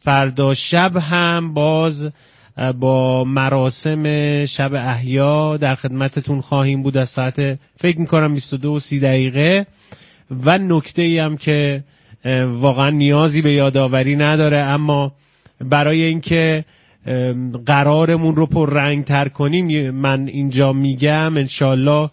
فردا شب هم باز با مراسم شب احیا در خدمتتون خواهیم بود از ساعت فکر میکنم 22:30 و نکته ای هم که واقعا نیازی به یادآوری نداره، اما برای اینکه قرارمون رو پررنگ تر کنیم من اینجا میگم انشالله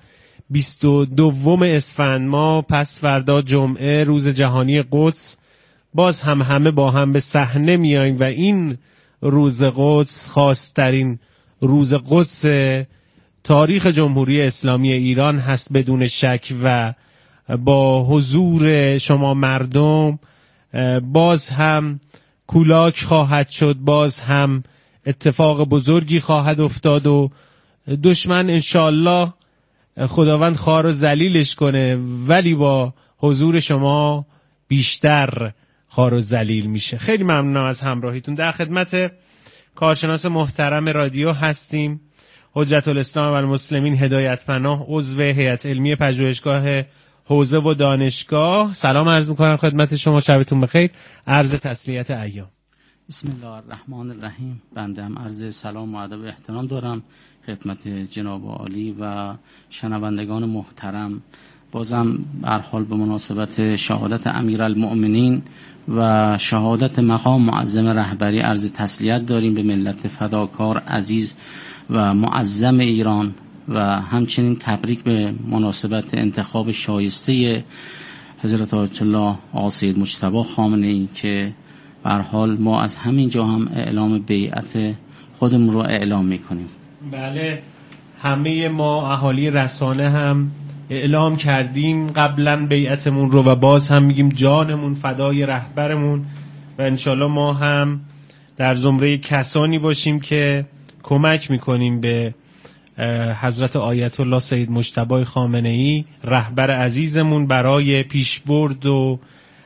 22 اسفند ما پس فردا جمعه روز جهانی قدس باز هم همه با هم به صحنه میاییم و این روز قدس خاص‌ترین روز قدس تاریخ جمهوری اسلامی ایران هست بدون شک و با حضور شما مردم باز هم کولاک خواهد شد، باز هم اتفاق بزرگی خواهد افتاد و دشمن انشالله خداوند خوار و ذلیلش کنه ولی با حضور شما بیشتر خوار و ذلیل میشه. خیلی ممنونم از همراهیتون. در خدمت کارشناس محترم رادیو هستیم حجت الاسلام و المسلمین هدایت پناه، عضو هیئت علمی پژوهشگاه حوزه و دانشگاه. سلام عرض میکنم خدمت شما، شبتون بخیر، عرض تسلیت ایام. بسم الله الرحمن الرحیم. بنده هم عرض سلام و ادب و احترام دارم خدمت جناب عالی و شنوندگان محترم. بازم به هر حال به مناسبت شهادت امیرالمؤمنین و شهادت مقام معظم رهبری عرض تسلیت داریم به ملت فداکار عزیز و معظم ایران و همچنین تبریک به مناسبت انتخاب شایسته حضرت آیت الله آقا سید مجتبی خامنه‌ای که به هر حال ما از همین جا هم اعلام بیعت خودمون رو اعلام میکنیم. بله، همه ما اهالی رسانه هم اعلام کردیم قبلا بیعتمون رو و باز هم میگیم جانمون فدای رهبرمون و انشالله ما هم در زمره کسانی باشیم که کمک میکنیم به حضرت آیت الله سید مجتبی خامنه‌ای رهبر عزیزمون برای پیشبرد و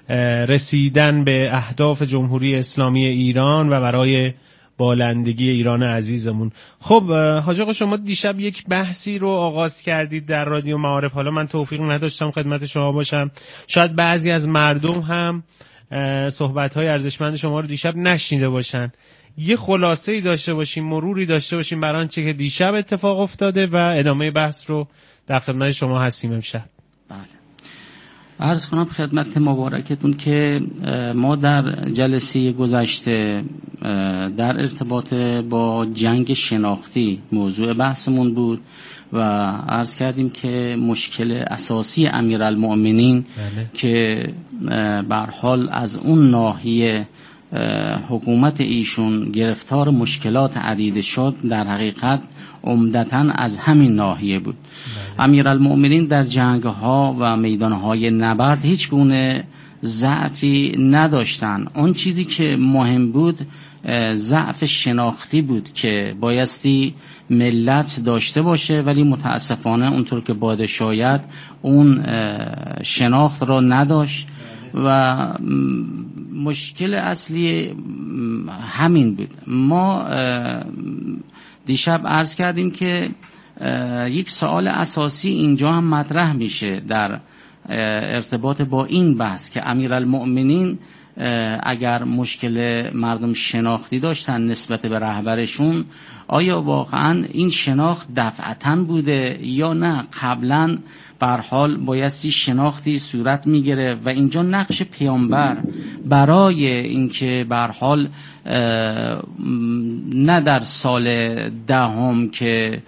رسیدن به اهداف جمهوری اسلامی ایران و برای بالندگی ایران عزیزمون. خب حاج آقا شما دیشب یک بحثی رو آغاز کردید در رادیو معارف، حالا من توفیق نداشتم خدمت شما باشم، شاید بعضی از مردم هم صحبت‌های ارزشمند شما رو دیشب نشنیده باشن. یه خلاصه‌ای داشته باشیم، مروری داشته باشیم بر آنچه که دیشب اتفاق افتاده و ادامه بحث رو در خدمت شما هستیم امشب. بله. عرض کنم خدمت مبارکتون که ما در جلسه گذشته در ارتباط با جنگ شناختی موضوع بحثمون بود و عرض کردیم که مشکل اساسی امیرالمؤمنین که به هر حال از اون ناحیه حکومت ایشون گرفتار مشکلات عدیده شد در حقیقت عمدتاً از همین ناحیه بود. امیرالمؤمنین در جنگ‌ها و میدان‌های نبرد هیچ گونه ضعفی نداشتن. اون چیزی که مهم بود ضعف شناختی بود که بایستی ملت داشته باشه ولی متاسفانه اونطور که باید شاید اون شناخت را نداشت و مشکل اصلی همین بود. ما دیشب عرض کردیم که یک سوال اساسی اینجا هم مطرح میشه در ارتباط با این بحث که امیرالمؤمنین اگر مشکل مردم شناختی داشتن نسبت به رهبرشون، آیا واقعا این شناخت دفعتاً بوده یا نه قبلا به هر حال بایستی شناختی صورت میگیره و اینجا نقش پیامبر برای اینکه به هر حال نه در سال دهم که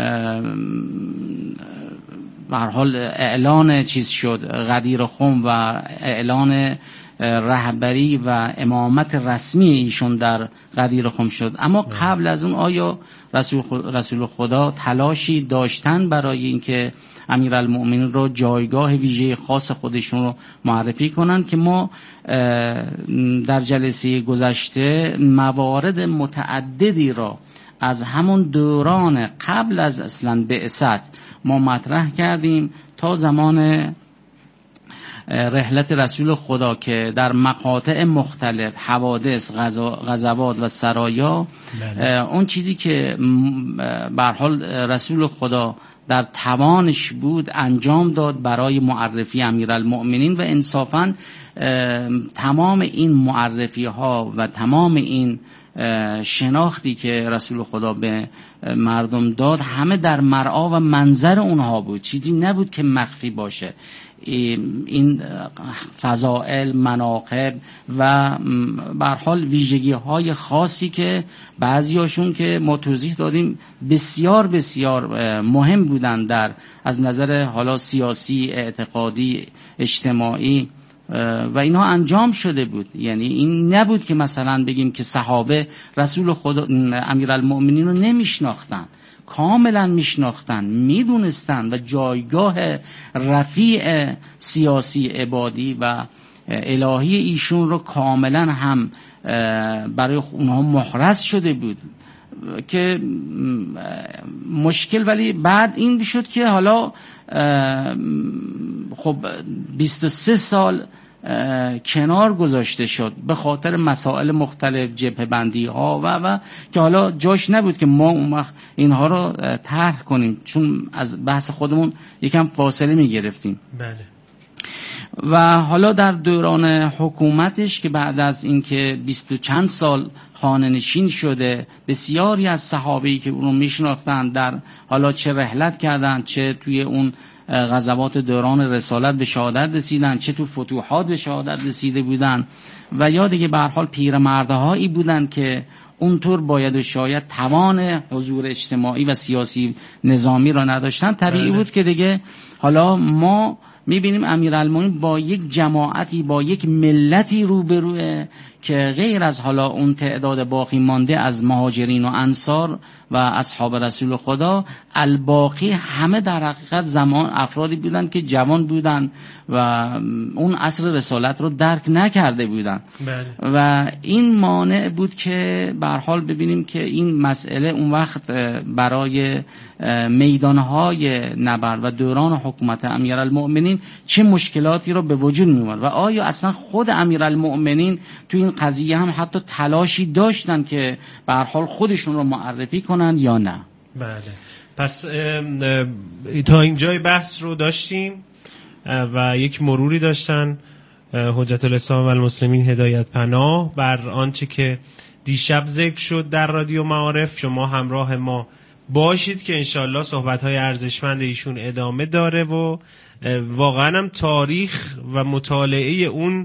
به هر حال اعلان چیز شد غدیر خم و اعلان رهبری و امامت رسمی ایشون در غدیر خم شد، اما قبل از اون آیا رسول خدا تلاشی داشتن برای اینکه امیرالمؤمنین رو جایگاه ویژه خاص خودشون رو معرفی کنن که ما در جلسه گذشته موارد متعددی را از همون دوران قبل از اصلا بعثت ما مطرح کردیم تا زمان رحلت رسول خدا که در مقاطع مختلف، حوادث، غزوات و سرایا، اون چیزی که به هر حال رسول خدا در توانش بود انجام داد برای معرفی امیرالمؤمنین و انصافاً تمام این معرفی ها و تمام این شناختی که رسول خدا به مردم داد همه در مرعا و منظر اونها بود، چیزی نبود که مخفی باشه. این فضائل، مناقب و به هر حال ویژگی های خاصی که بعضیاشون که ما توضیح دادیم بسیار بسیار مهم بودن در از نظر حالا سیاسی، اعتقادی، اجتماعی و اینها انجام شده بود. یعنی این نبود که مثلا بگیم که صحابه رسول خدا امیرالمؤمنین رو نمیشناختن، کاملا میشناختن، میدونستن و جایگاه رفیع سیاسی، عبادی و الهی ایشون رو کاملا هم برای اونها محرز شده بود که مشکل. ولی بعد این شد که حالا خب 23 سال کنار گذاشته شد به خاطر مسائل مختلف، جبهه بندی ها و که حالا جاش نبود که ما اون وقت اینها رو طرح کنیم، چون از بحث خودمون یکم فاصله می گرفتیم. بله. و حالا در دوران حکومتش که بعد از اینکه 20 چند سال خانه نشین شده، بسیاری از صحابه‌ای که اون میشناختن در حالا چه رحلت کردن، چه توی اون غزوات دوران رسالت به شهادت رسیدن، چه تو فتوحات به شهادت رسیده بودن و یا دیگه به هر حال پیرمردهایی بودن که اونطور باید و شاید توان حضور اجتماعی و سیاسی نظامی را نداشتن. طبیعی بود که دیگه حالا ما میبینیم امیرالمومنین با یک جماعتی، با یک ملتی روبروه که غیر از حالا اون تعداد باقی مانده از مهاجرین و انصار و اصحاب رسول خدا، الباقی همه در حقیقت زمان افرادی بودن که جوان بودن و اون عصر رسالت رو درک نکرده بودن. بله. و این مانع بود که به هر حال ببینیم که این مسئله اون وقت برای میدانهای نبرد و دوران حکومت امیرالمؤمنین چه مشکلاتی رو به وجود می‌آورد و آیا اصلا خود امیرالمؤمنین تو این قضیه هم حتی تلاشی داشتن که به هر حال خودشون رو معرفی کنن یا نه؟ بله. پس تا اینجای بحث رو داشتیم و یک مروری داشتن حجت الاسلام و المسلمین هدایت پناه بر آنچه که دیشب ذکر شد در رادیو معارف. شما همراه ما باشید که انشالله صحبت‌های ارزشمند ایشون ادامه داره و واقعا هم تاریخ و مطالعه اون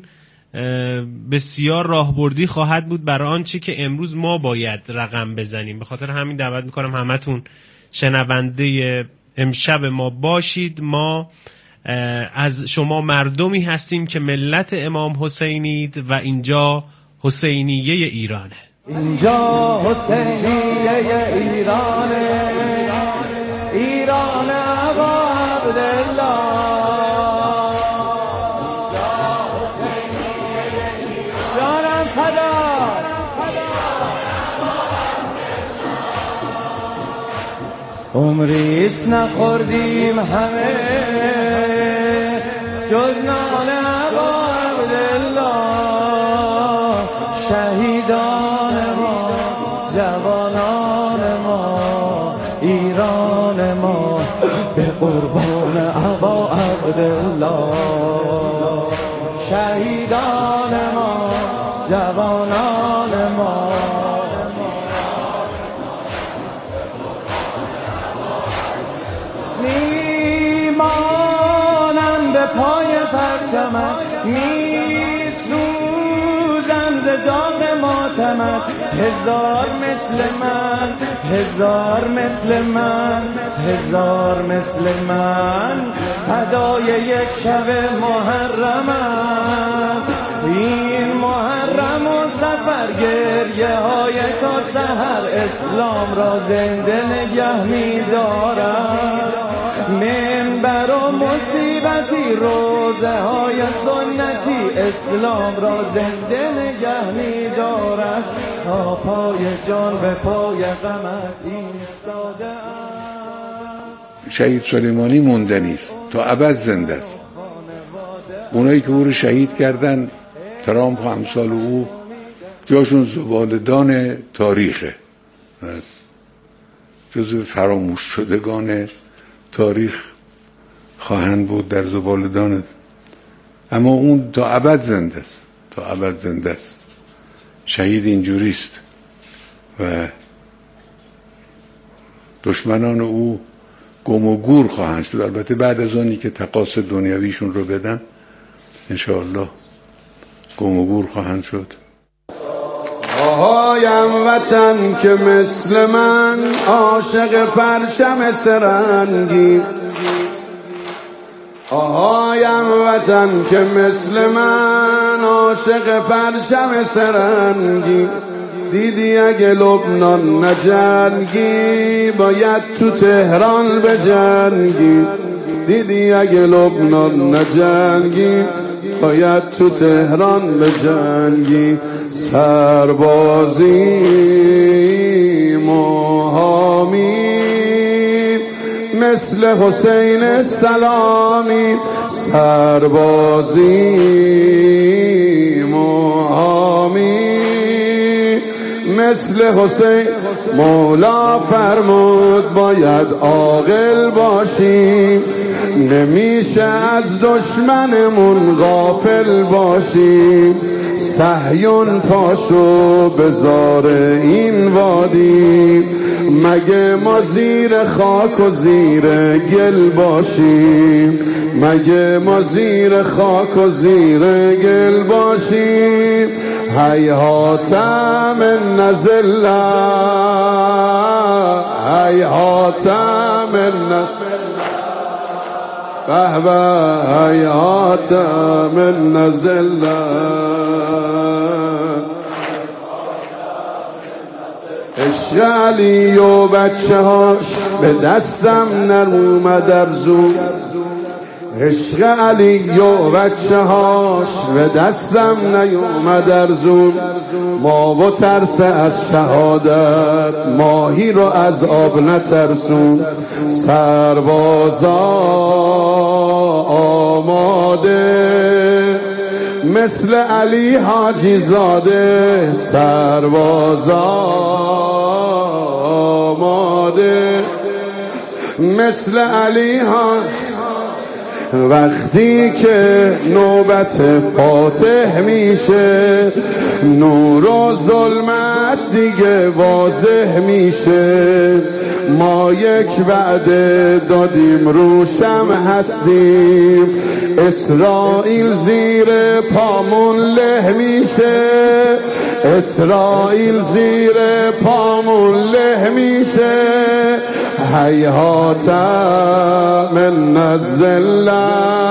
بسیار راهبردی خواهد بود برای آنچه که امروز ما باید رقم بزنیم. به خاطر همین دعوت میکنم همتون شنونده امشب ما باشید. ما از شما مردمی هستیم که ملت امام حسینید و اینجا حسینیه ایرانه. اینجا حسینیه ایرانه، ایران ابا عبدالله. عمریست نخوردیم همه جز نان ابا عبدالله. شهیدان ما، جوانان ما، ایران ما به قربان ابا عبدالله. شهیدان ما، جوانان ما، پای پرچمت میسوزم ز داغ ماتمت. هزار مثل من، هزار مثل من، هزار مثل من فدای یک شب محرمت. این محرم و سفر گریه های تا سحر اسلام را زنده نگه می‌دارد. منبر و مصیبتی روزه های سنتی اسلام را زنده نگه می‌دارد. تا پای جان به پای غمت ایستاده ام. شهید سلیمانی موندنی است، تا ابد زنده است. اونایی که او رو شهید کردن، ترامپ و امثال او، جاشون زبالدان تاریخه، جزو فراموش شدگان تاریخ خواهند بود، در زبالدان. اما اون تا ابد زنده است، تا ابد زنده است. شهید اینجوریست و دشمنان او گم و گور خواهند شد. البته بعد از آنی که تقاص دنیویشون رو بدن انشاءالله گم و گور خواهند شد. آهایم وطن که مثل من عاشق پرچم سرنگی، آهایم وطن که مثل من عاشق پرچم سرنگی، دیدی اگه لبنان نجنگی باید تو تهران بجنگی، دیدی اگه لبنان نجنگی باید تو تهران بجنگی. سربازی مهامی مثل حسین سلامی، سربازی مهامی مثل حسین. مولا فرمود باید عاقل باشیم، نمیشه از دشمنمون غافل باشیم. صهیون پاشو بزار این وادی، مگه ما زیر خاک و زیر گل باشیم، مگه ما زیر خاک و زیر گل باشیم. هیهات من نزله، هیهات من نزله، به به هیهات من نزله. عشق علی و بچه هاش به دستم نرومد ارزو، عشق علی و بچه هاش به دستم نیومد ارزو. ما و ترس از شهادت ماهی رو از آب نترسون. سربازا آماده مثل علی حاجی زاده، سربازا آماده مثل علی حاجی. وقتی که نوبت فاتح میشه نور و ظلمت دیگه واضح میشه. ما یک وعده دادیم روشم هستیم، اسرائیل زیر پامون له میشه، اسرائیل زیر پامون له میشه. هیهات من الذله،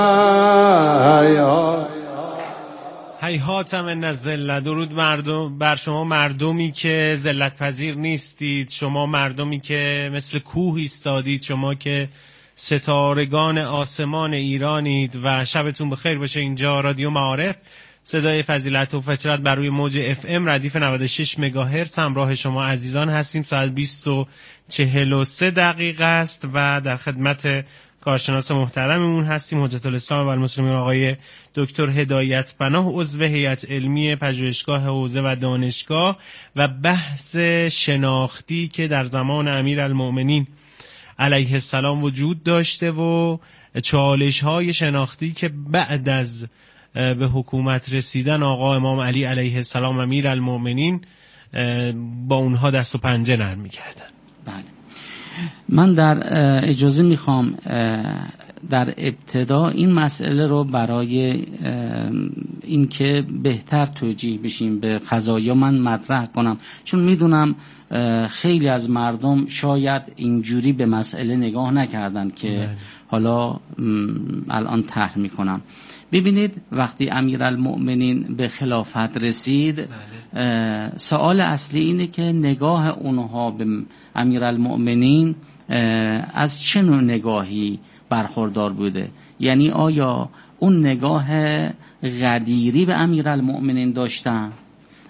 هیهات من الذله. درود بر شما مردمی که ذلت پذیر نیستید، شما مردمی که مثل کوه ایستادید، شما که ستارگان آسمان ایرانید و شبتون بخیر باشه. اینجا رادیو معارف، صدای فضیلت و فطرت بر روی موج FM ردیف 96 مگاهرتز همراه شما عزیزان هستیم. ساعت 20:43 است و در خدمت کارشناس محترممون هستیم، حجت الاسلام و المسلمین آقای دکتر هدایت پناه، عضو هیئت علمی پژوهشگاه حوزه و دانشگاه، و بحث شناختی که در زمان امیرالمؤمنین علیه السلام وجود داشته و چالش‌های شناختی که بعد از به حکومت رسیدن آقا امام علی علیه السلام امیرالمؤمنین با اونها دست و پنجه نرم می‌کردن. بله، من در اجازه میخوام در ابتدا این مسئله رو برای اینکه بهتر توجیه بشیم به قضایا من مطرح کنم، چون میدونم خیلی از مردم شاید اینجوری به مسئله نگاه نکردن که حالا الان طرح میکنم. ببینید وقتی امیرالمؤمنین به خلافت رسید، سوال اصلی اینه که نگاه اونها به امیرالمؤمنین از چه نوع نگاهی برخوردار بوده؟ یعنی آیا اون نگاه غدیری به امیرالمؤمنین داشتن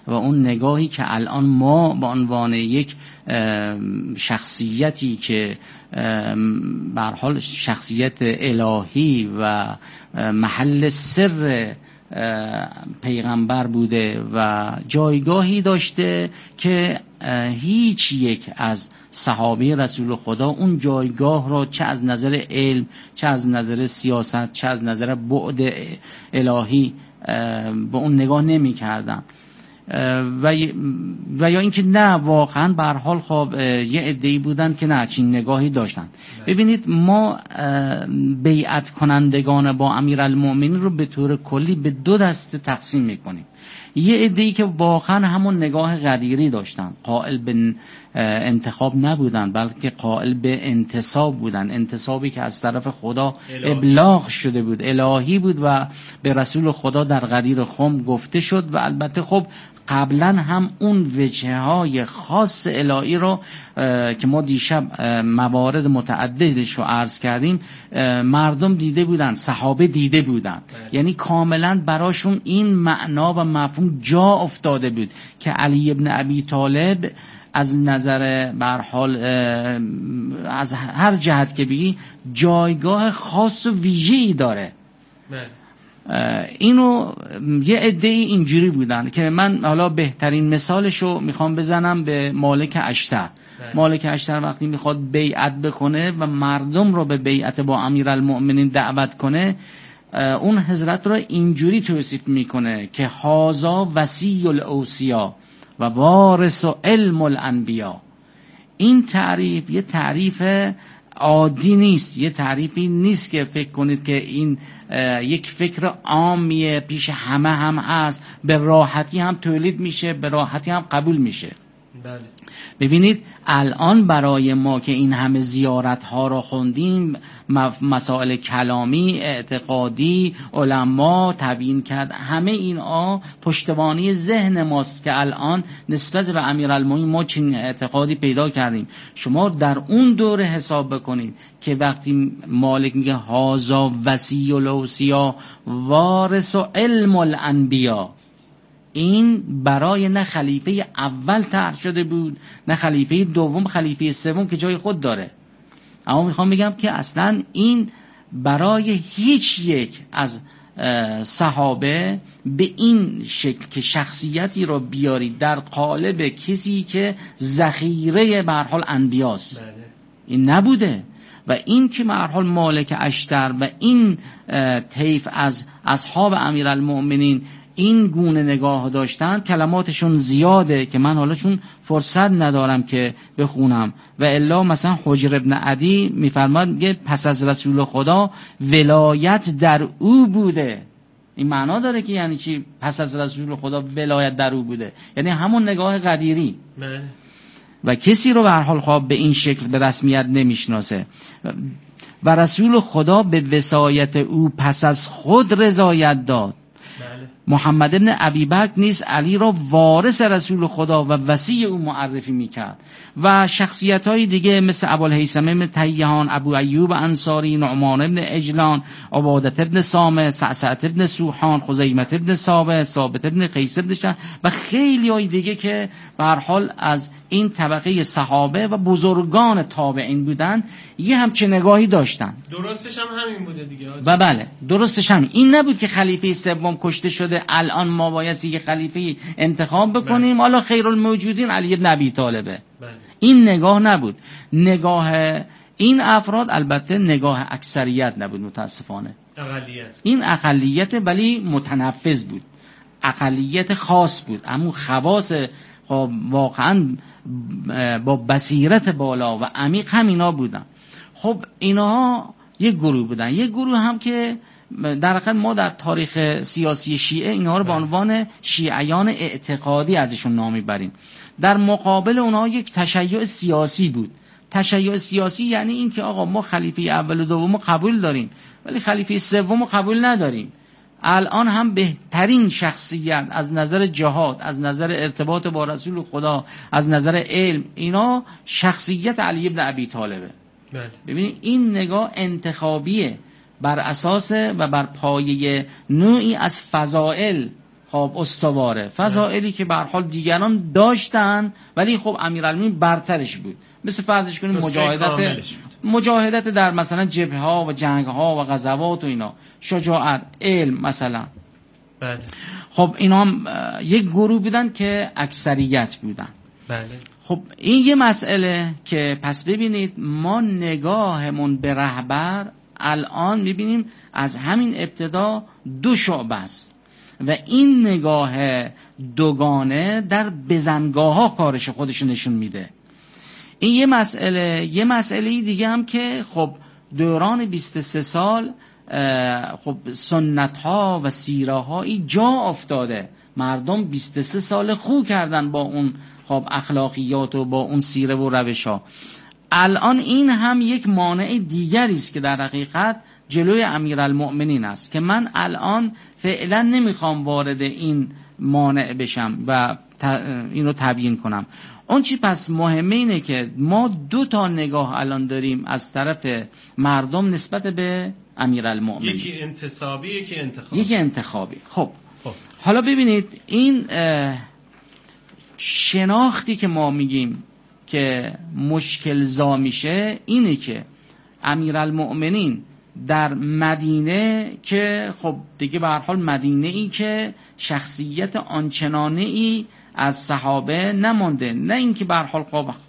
و اون نگاهی که الان ما به عنوان یک شخصیتی که به هر حال شخصیت الهی و محل سر پیغمبر بوده و جایگاهی داشته که هیچ یک از صحابه رسول خدا اون جایگاه را چه از نظر علم، چه از نظر سیاست، چه از نظر بعد الهی به اون نگاه نمی کردن و یا اینکه نه واقعا به هر حال خب یه عده‌ای بودن که نه چین نگاهی داشتن. ببینید ما بیعت کنندگان با امیرالمؤمنین رو به طور کلی به دو دسته تقسیم میکنیم. یه عده‌ای که واقعا همون نگاه غدیری داشتن، قائل به انتخاب نبودن بلکه قائل به انتصاب بودن، انتصابی که از طرف خدا ابلاغ شده بود، الهی بود و به رسول خدا در غدیر خم گفته شد و البته خب قبلا هم اون وجههای خاص الهی رو که ما دیشب موارد متعددش رو عرض کردیم مردم دیده بودن، صحابه دیده بودن، یعنی کاملا براشون این معنا و مفهوم جا افتاده بود که علی ابن ابی طالب از نظر به هر حال از هر جهت که بگی جایگاه خاص و ویژه‌ای داره. اینو یه عده‌ای اینجوری بودن که من حالا بهترین مثالشو میخوام بزنم به مالک اشتر. مالک اشتر وقتی میخواد بیعت بکنه و مردم رو به بیعت با امیرالمؤمنین دعوت کنه، اون حضرت رو اینجوری توصیف میکنه که هازا وصی الاوصیا و وارث علم الانبیا. این تعریف یه تعریف عادی نیست، یه تعریفی نیست که فکر کنید که این یک فکر عامیه پیش همه هم هست، به راحتی هم تولید میشه، به راحتی هم قبول میشه. بله. ببینید الان برای ما که این همه زیارت ها را خوندیم، مسائل کلامی، اعتقادی، علما تبیین کرد، همه اینا پشتوانه ذهن ماست که الان نسبت به امیرالمومنین ما چنین اعتقادی پیدا کردیم. شما در اون دوره حساب بکنید که وقتی مالک میگه هازا وصی الاوصیا وارث علم الانبیا، این برای نه خلیفه اول طرح شده بود، نه خلیفه دوم، خلیفه سوم که جای خود داره. اما میخوام بگم که اصلا این برای هیچ یک از صحابه به این شکل که شخصیتی رو بیاری در قالب کسی که ذخیره به هر حال انبیاست، این نبوده. و این که به هر حال مالک اشتر و این طیف از اصحاب امیرالمؤمنین این گونه نگاه داشتن، کلماتشون زیاده که من حالا چون فرصت ندارم که بخونم، و الا مثلا حجر ابن عدی میفرماد که پس از رسول خدا ولایت در او بوده. این معنا داره که یعنی چی پس از رسول خدا ولایت در او بوده؟ یعنی همون نگاه قدیری و کسی رو به هر حال خواب به این شکل به رسمیت نمیشناسه. و رسول خدا به وصایت او پس از خود رضایت داد. محمد ابن ابی بکر نیز علی را وارث رسول خدا و وصی او معرفی میکرد و شخصیت‌های دیگه مثل ابوالهیثم ابن تیهان، ابو ایوب انصاری، نعمان ابن عجلان، عبادة ابن صامت، سعسعة ابن سوحان، خزیمة ابن ثابت ابن قیس ابن شهر و خیلی های دیگه که به هر حال از این طبقه صحابه و بزرگان تابعین بودن یه همچه نگاهی داشتن. درستش هم همین بوده دیگه. و بله درستش همین. این نبود که خلیفه سوم کشته شده الان ما باید یه خلیفه انتخاب بکنیم، حالا خیرالموجودین علی ابن ابی طالبه. این نگاه نبود. نگاه این افراد البته نگاه اکثریت نبود، متاسفانه اقلیت. این اقلیت ولی متنفذ بود، اقلیت خاص بود، اما خواص واقعا با بصیرت بالا و عمیق هم اینا بودن. خب اینا یک گروه بودن. یک گروه هم که در حقیقت ما در تاریخ سیاسی شیعه اینها رو به عنوان شیعیان اعتقادی ازشون نام میبریم. در مقابل اونها یک تشیع سیاسی بود. تشیع سیاسی یعنی این که آقا ما خلیفه اول و دوم قبول داریم ولی خلیفه سوم قبول نداریم. الان هم بهترین شخصیت از نظر جهاد، از نظر ارتباط با رسول خدا، از نظر علم، اینا شخصیت علی ابن ابی طالبه. ببینید این نگاه انتخابیه بر اساس و بر پایه نوعی از فضائل خب استواره، فضائلی که به هر حال دیگران داشتن ولی خب امیرالمومنین برترش بود. مثل فرضش کنیم مجاهدت در مثلا جبهه ها و جنگ ها و غزوات و اینا، شجاعت، علم مثلا. بله. خب اینا هم یک گروه بودن که اکثریت بودن. بله. خب این یه مسئله که پس ببینید ما نگاهمون به رهبر الان میبینیم از همین ابتدا دو شعبه است و این نگاه دوگانه در بزنگاه ها کارش خودش نشون میده. این یه مسئله دیگه هم که خب دوران 23 سال خب سنت ها و سیره هایی جا افتاده، مردم 23 سال خو کردن با اون خب اخلاقیات و با اون سیره و روش ها. الان این هم یک مانع دیگری است که در حقیقت جلوی امیرالمؤمنین است که من الان فعلا نمیخوام وارد این مانع بشم و اینو تبیین کنم. اون چی پس مهمه اینه که ما دو تا نگاه الان داریم از طرف مردم نسبت به امیرالمؤمنین، یکی انتصابی یکی انتخابی. خب حالا ببینید این شناختی که ما میگیم که مشکل زا میشه اینه که امیرالمؤمنین در مدینه که خب دیگه به هر حال مدینه ای که شخصیت آنچنانه ای از صحابه نمونده، نه اینکه به هر حال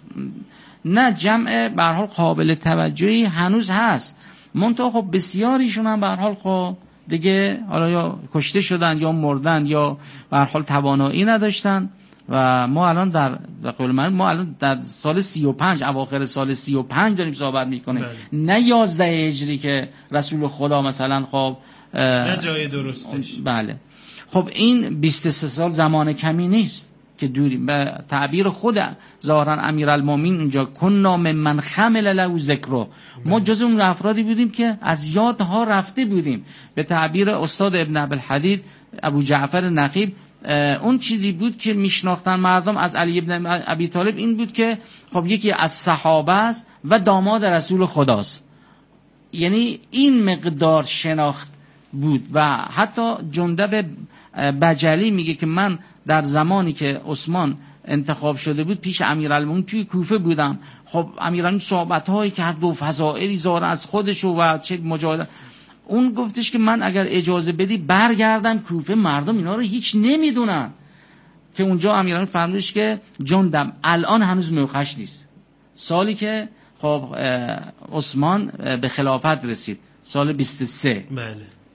نه جمع به هر حال قابل توجهی هنوز هست، منتها خب بسیاریشون هم به هر حال خب دیگه حالا یا کشته شدن یا مردن یا به هر حال توانایی نداشتن و ما الان در قول من ما الان در سال 35 اواخر سال 35 داریم صحبت میکنیم، نه 11 هجری که رسول خدا مثلا خب نه جای درستش. بله. خب این 23 سال زمان کمی نیست که دوریم. به تعبیر خود ظاهرا امیرالمومنین اینجا کنا ممن خمل له ذکر، ما جز اون افرادی بودیم که از یادها رفته بودیم. به تعبیر استاد ابن ابوالحدید ابو جعفر نقیب اون چیزی بود که میشناختن مردم از علی ابن ابی طالب این بود که خب یکی از صحابه است و داماد رسول خداست، یعنی این مقدار شناخت بود. و حتی جندب بجلی میگه که من در زمانی که عثمان انتخاب شده بود پیش امیرالمومنین توی کوفه بودم، خب امیرالمومنین صحبت‌هایی کرد و فضائلی زار از خودش و چه مجاهده، اون گفتش که من اگر اجازه بدی برگردم کوفه، مردم اینا رو هیچ نمیدونن. که اونجا امیرالمومنین فرمودش که جندم الان هنوز موقعش نیست، سالی که خب عثمان به خلافت رسید سال 23. بله.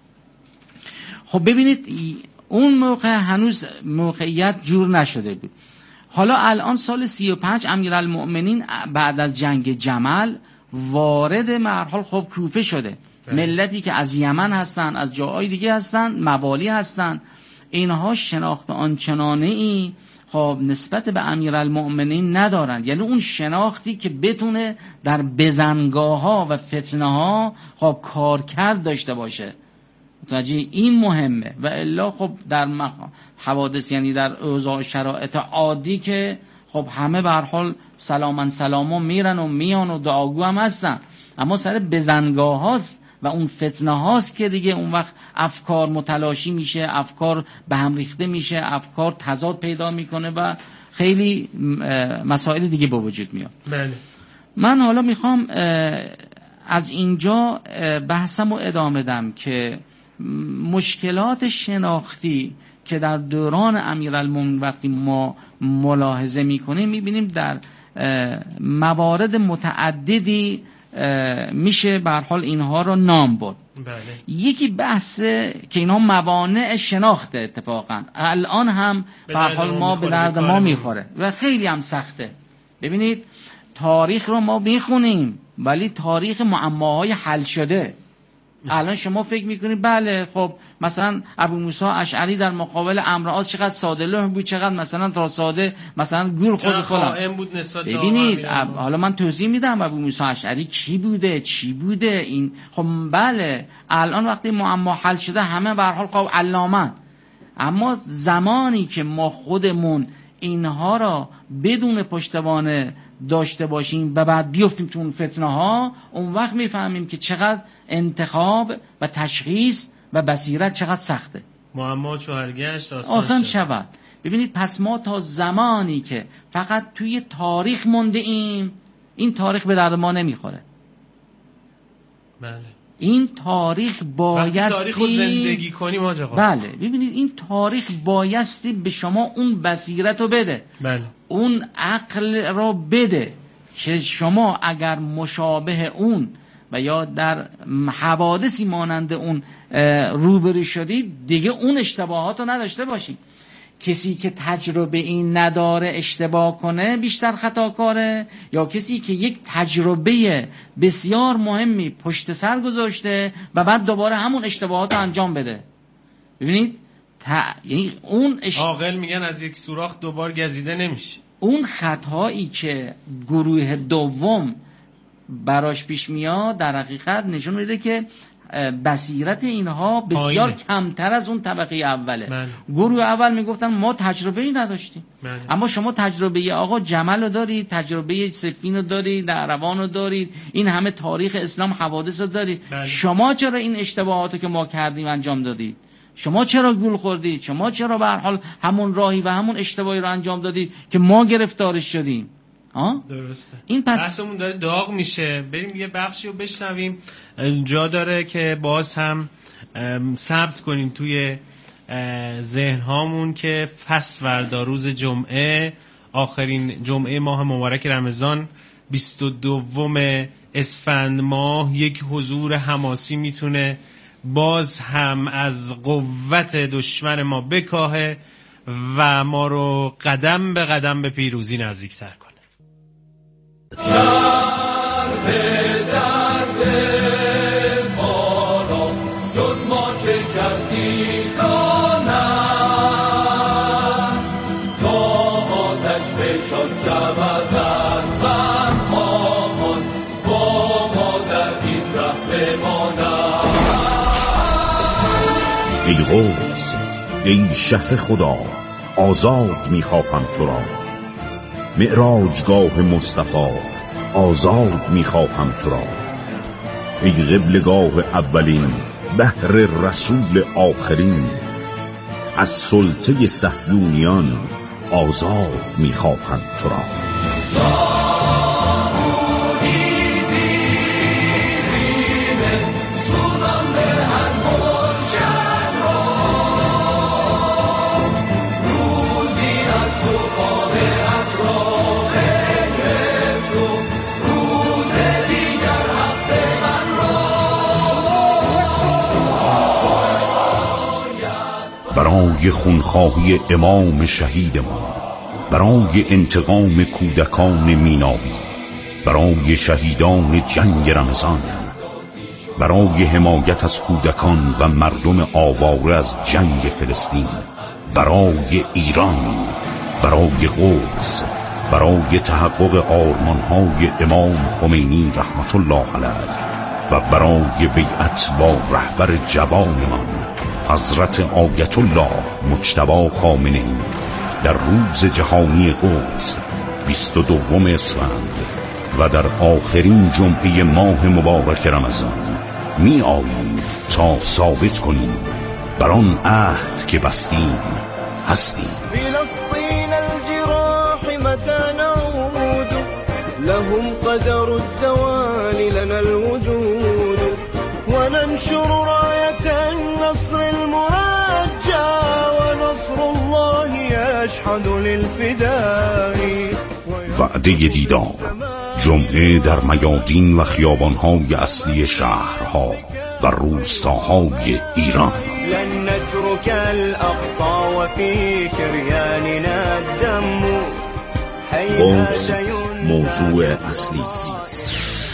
خب ببینید اون موقع هنوز موقعیت جور نشده بود. حالا الان سال 35 امیرالمؤمنین بعد از جنگ جمل وارد مرحل خب کوفه شده. ملتی که از یمن هستن، از جاهای دیگه هستن، موالی هستن، اینها شناخت آنچنانه ای خب نسبت به امیرالمؤمنین ندارن، یعنی اون شناختی که بتونه در بزنگاه ها و فتنه ها خب کارکرد داشته باشه. متوجه این مهمه. و الا خب در حوادث یعنی در اوضاع شرایط عادی که خب همه به هر حال سلاما میرن و میان و دعاگو هم هستن، اما سر بزنگاه هاست و اون فتنه هاست که دیگه اون وقت افکار متلاشی میشه، افکار به هم ریخته میشه، افکار تضاد پیدا میکنه و خیلی مسائل دیگه به وجود میاد. بله. من حالا میخوام از اینجا بحثمو ادامه بدم که مشکلات شناختی که در دوران امیرالمومنین وقتی ما ملاحظه میکنیم میبینیم در موارد متعددی میشه به هر حال اینها رو نام برد. بله. یکی بحث که اینها موانع شناخته، اتفاقا الان هم به هر حال ما به درد ما میخوره و خیلی هم سخته. ببینید تاریخ رو ما میخونیم ولی تاریخ معماهای حل شده. الان شما فکر میکنید بله خب مثلا ابو موسی اشعری در مقابل عمرو عاص چقدر ساده لوح بود، چقدر مثلا تا ساده مثلا گول خود فلان بود نسبت. ببینید حالا من توضیح میدم ابو موسی اشعری کی بوده چی بوده این. خب بله الان وقتی معما حل شده همه به هر حال خب علامه، اما زمانی که ما خودمون اینها را بدون پشتوانه داشته باشیم و بعد بیفتیم تو اون فتنه ها، اون وقت میفهمیم که چقدر انتخاب و تشخیص و بصیرت چقدر سخته. معما چوهرگشت آسان شود. ببینید پس ما تا زمانی که فقط توی تاریخ مونده ایم، این تاریخ به درد ما نمیخوره. بله. این تاریخ بایستی تاریخ رو زندگی کنیم آقا. بله. ببینید این تاریخ بایستی به شما اون بصیرت رو بده. بله. اون عقل رو بده که شما اگر مشابه اون و یا در حوادثی مانند اون روبرو شدید دیگه اون اشتباهات رو نداشته باشید. کسی که تجربه این نداره اشتباه کنه بیشتر خطاکاره، یا کسی که یک تجربه بسیار مهمی پشت سر گذاشته و بعد دوباره همون اشتباهات رو انجام بده. ببینید یعنی اون عاقل میگن از یک سوراخ دوبار گزیده نمیشه. اون خطایی که گروه دوم براش پیش میاد در حقیقت نشون میده که بصیرت اینها بسیار کمتر از اون طبقه اوله. گروه اول میگفتن ما تجربه ای نداشتیم. اما شما تجربه آقا جمل رو دارید، تجربه صفین رو دارید، دهروان رو دارید، این همه تاریخ اسلام حوادث رو دارید. شما چرا این اشتباهاتو که ما کردیم انجام دادید؟ شما چرا گول خوردید؟ شما چرا به هر حال همون راهی و همون اشتباهی رو انجام دادید که ما گرفتارش شدیم؟ درسته. این پس بحثمون داره داغ میشه. بریم یه بخشی رو بشنویم. جا داره که باز هم ثبت کنیم توی ذهن هامون که پس فردا روز جمعه، آخرین جمعه ماه مبارک رمضان، 22 اسفند ماه، یک حضور حماسی میتونه باز هم از قوت دشمن ما بکاهه و ما رو قدم به قدم به پیروزی نزدیکتر کنه. شرح درد ما را جز ما چه کسی داند، تا آتش فشان شود از غم هامان، با ما در این ره بماند. ای قدس، ای شهر خدا، آزاد میخواهم تو را. معراجگاه مصطفی، آزاد میخواهم تو را. ای قبلگاه اولین، بهر رسول آخرین، از سلطه صهیونیان آزاد میخواهم تو را. برای خونخواهی امام شهیدمان، برای انتقام کودکان میناوی، برای شهیدان جنگ رمضان، برای حمایت از کودکان و مردم آواره از جنگ فلسطین، برای ایران، برای قدس، برای تحقق آرمانهای امام خمینی رحمت الله علیه و برای بیعت با رهبر جوانمان حضرت آیت الله مجتبی خامنه‌ای در روز جهانی قدس 22 اسفند و در آخرین جمعه ماه مبارک رمضان می آییم تا ثابت کنیم بر آن عهد که بستیم هستیم. فلسطین الجراح متى نعود، لهم قدر الزوال لنا الوجود، وننشر راية النصر المرجى، ونصر الله يشهد للفداء. وعده دیدار جمعه در میادین و خیابان‌های اصلی شهرها و روستاهای ایران. لن نترك الاقصى وفي شرياننا الدم. قدس موضوع اصلی است.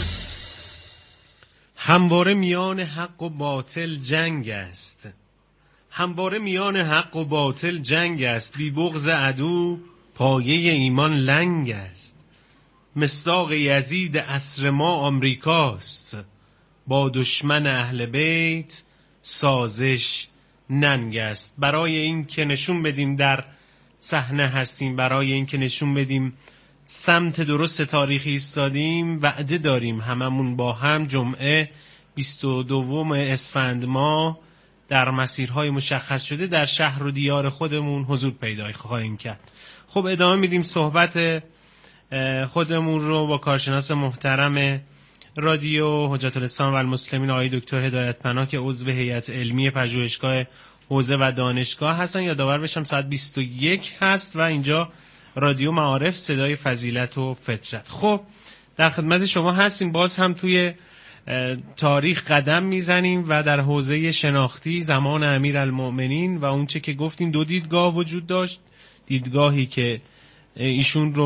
همواره میان حق و باطل جنگ است. همواره میان حق و باطل جنگ است. بی بغض عدو پایه ایمان لنگ است. مصداق یزید عصر ما آمریکاست. با دشمن اهل بیت سازش ننگ است. برای این که نشون بدیم در صحنه هستیم، برای این که نشون بدیم سمت درست تاریخی ایستادیم، وعده داریم هممون با هم جمعه 22 اسفند ماه در مسیرهای مشخص شده در شهر و دیار خودمون حضور پیدا خواهیم کرد. خب ادامه میدیم صحبت خودمون رو با کارشناس محترم رادیو حجت الاسلام و المسلمین آقای دکتر هدایت پناه که عضو هیئت علمی پژوهشگاه حوزه و دانشگاه هستن. یادآور بشم ساعت 21 هست و اینجا رادیو معارف صدای فضیلت و فطرت. خب در خدمت شما هستیم، باز هم توی تاریخ قدم میزنیم و در حوزه شناختی زمان امیرالمؤمنین و اونچه که گفتیم دو دیدگاه وجود داشت. دیدگاهی که ایشون رو